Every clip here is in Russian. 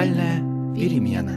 Музыкальная перемена.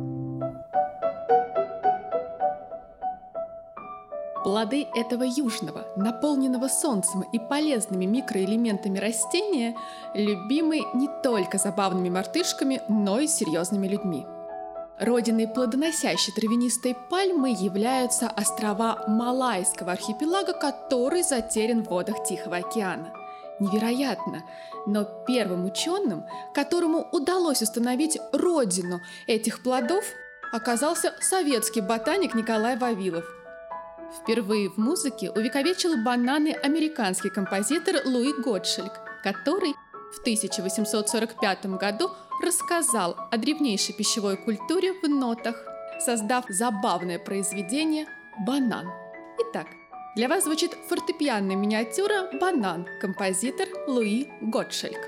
Плоды этого южного, наполненного солнцем и полезными микроэлементами растения любимы не только забавными мартышками, но и серьезными людьми. Родиной плодоносящей травянистой пальмы являются острова Малайского архипелага, который затерян в водах Тихого океана. Невероятно, но первым ученым, которому удалось установить родину этих плодов, оказался советский ботаник Николай Вавилов. Впервые в музыке увековечил бананы американский композитор Луи Готшельк, который в 1845 году рассказал о древнейшей пищевой культуре в нотах, создав забавное произведение «Банан». Итак, для вас звучит фортепианная миниатюра «Банан», композитор Луи Готшельк.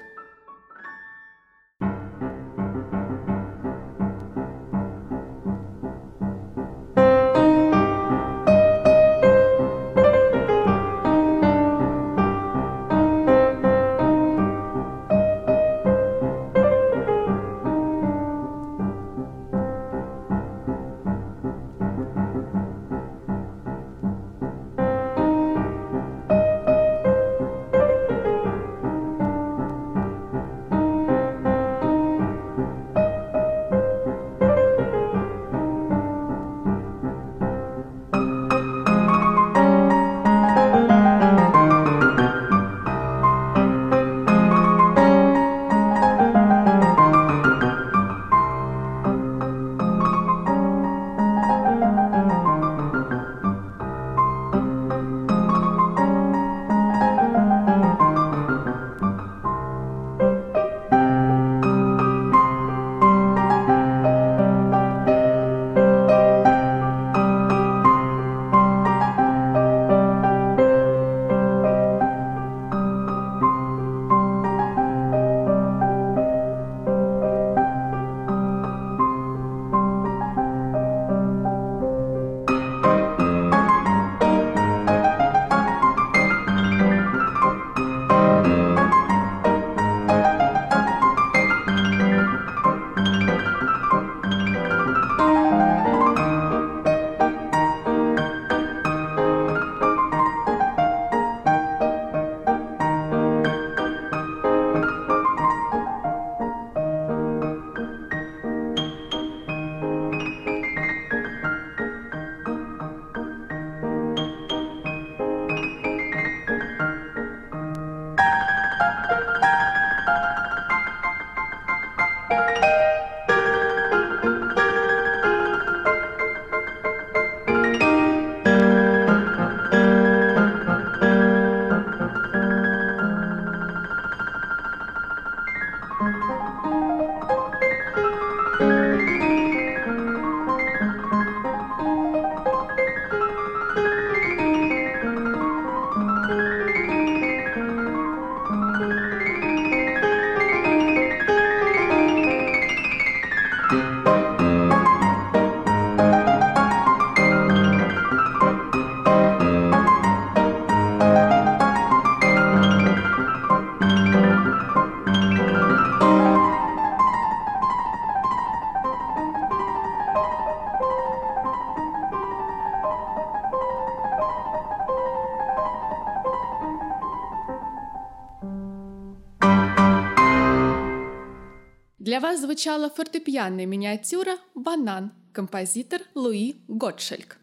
Для вас звучала фортепианная миниатюра «Банан», композитор Луи Готшельк.